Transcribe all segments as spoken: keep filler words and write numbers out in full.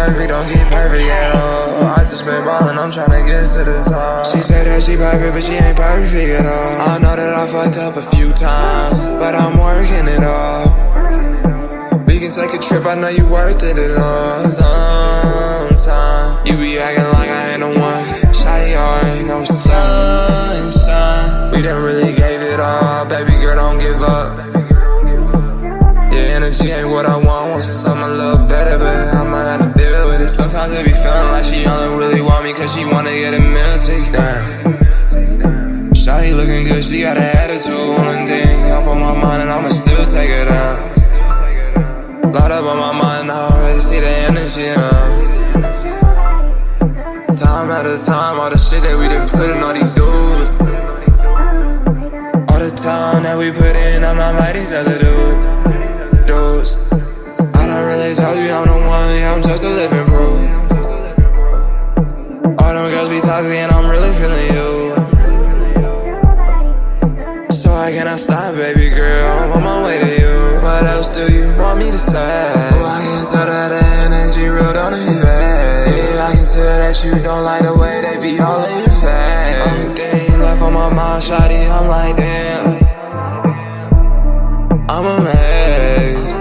perfect, don't get perfect at all. I just been ballin', I'm tryna get to the top. She said that she perfect, but she ain't perfect at all. I know that I fucked up a few times, but I'm working it all. We can take a trip, I know you worth it at all. Sometime you be acting like I ain't the one. Shawty, y'all ain't no sunshine. We done really gave it all, baby girl, don't give up. Your energy ain't what I want, want something a little better, but I'ma have to deal with it. Sometimes it be feeling like she only really want me cause she wanna get a meal ticket down. Shawty looking good, she got an attitude, one thing up on my mind and I'ma still take it down. Lot up on my mind, I already see the energy, huh? Time after time, all the shit that we done put in all these dudes. All the time that we put in, I'm not like these other dudes. Dudes, I don't really told you I'm the one, yeah, I'm just a living proof. All them girls be toxic and I'm really feeling you. So I cannot stop, baby girl, I'm on my way to you. What else do you want me to say? Oh, I can tell that the energy real don't invade. Yeah, I can tell that you don't like the way they be all in your face. Only thing left on my mind, shawty, I'm like damn, I'm amazed.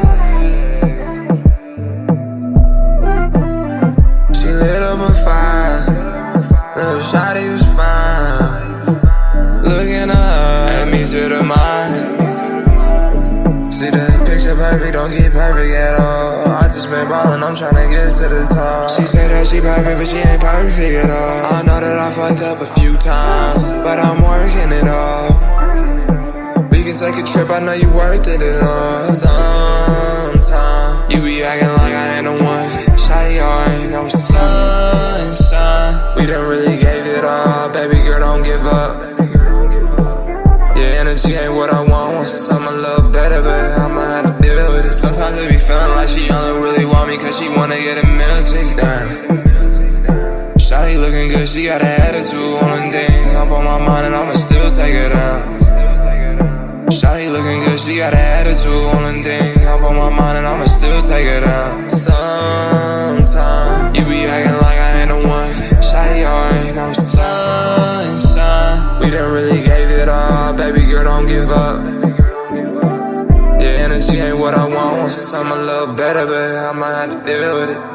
She lit up a fire, little shawty was fine. Looking up at me to the mind. See that picture perfect, don't get perfect at all. I just been ballin', I'm tryna get to the top. She said that she perfect, but she ain't perfect at all. I know that I fucked up a few times, but I'm working it all. We can take a trip, I know you worth it at all. Sometime you be acting like I ain't the one. Shawty, y'all ain't no sunshine. We done really gave it all, baby girl, don't give up. Your energy ain't what I want, want something a little better, but I'ma have to deal with it. Sometimes it be feeling like she only really want me cause she wanna get a meal ticket down. Shawty looking good, she got an attitude, one thing up on my mind and I'ma still take it down. Shawty looking good, she got an attitude, one thing up on my mind and I'ma still take it down. Sometime you be acting like I ain't the one. Shawty, y'all ain't no sunshine. We done really gave it all, baby girl, don't give up. Your energy ain't what I want, want something a little better, but I'ma have to deal with it.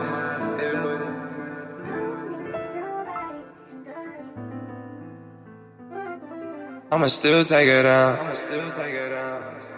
I'ma still take it down. I'ma still take it down.